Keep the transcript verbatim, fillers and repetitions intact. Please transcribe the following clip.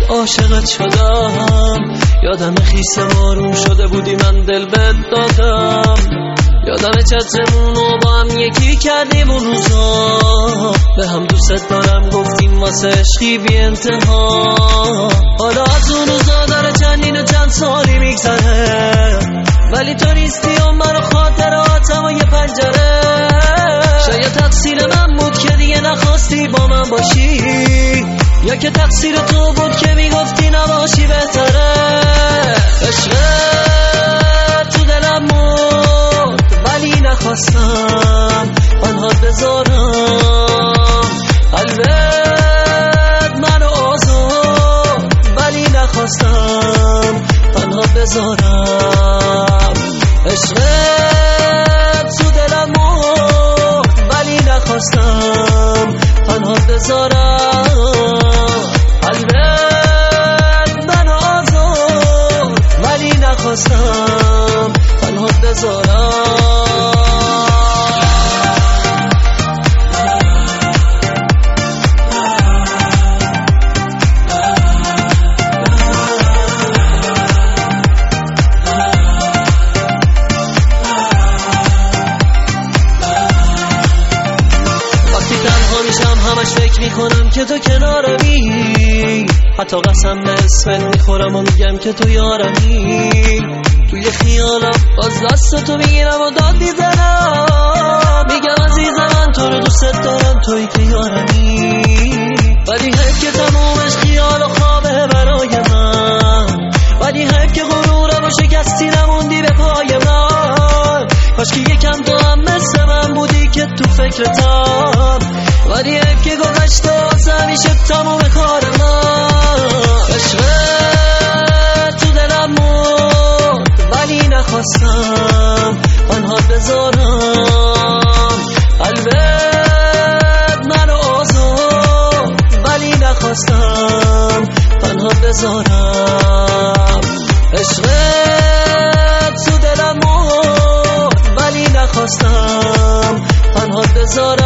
عاشقت شدم. یادم خیس بارون شده بودی من دل بهت دادم. یادم چترمونو با هم یکی کردیم اون روزا، به هم دوست دارم گفتیم واسه عشقی بی انتها. حالا از اون روزا داره چندین و چند سالی میگذره، ولی تو نیستی و من و خاطراتم و یه پنجره. شاید تقصیر من بود که دیگه نخواستی با من باشی، یا که تقصیر تو بود که میگفتی نباشی بهتره. عشقت تو دلم مرد ولی نخواستم آنها بذارم. قلبت منو آزاد ولی نخواستم تنها بذارم. عشقت تو دلم مرد ولی نخواستم تنها بذارم. قلبت منو آزاد ولی نخواستم تنها بذارم. همش فکر میکنم که تو کنارمی، حتی قسم به اسمت میخورم و میگم که تو یارمی. توی خیالم باز دست تو میگیرم و داد میزنم، میگم عزیزم من تو رو دوست دارم توی که یارمی. ولی حیف که تمومش خیال و خوابه برای من، ولی حیف که غرورم و شکستی نموندی به پای من. کاش که یکم تو هم مثل من بودی که تو فکرتم، ولی حیف که گذشته واسه همیشه تموم کار من. عشقت تو دلم مرد ولی نخواستم آنها بذارم. قلبت منو آزاد ولی نخواستم تنها بذارم. عشقت تو دلم مرد ولی نخواستم تنها بذارم.